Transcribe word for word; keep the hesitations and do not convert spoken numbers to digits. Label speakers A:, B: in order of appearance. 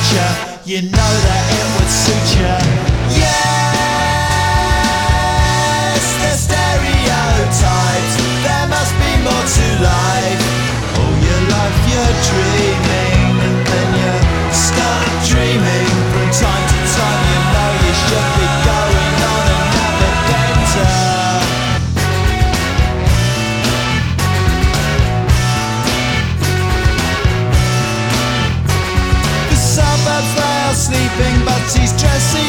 A: future, you know that it would suit you. Yes, they're stereotypes, there must be more to life. All your life you're dreaming, and then you start dreaming. From time to time you know you should be going on another bender. Sleeping, but he's dressing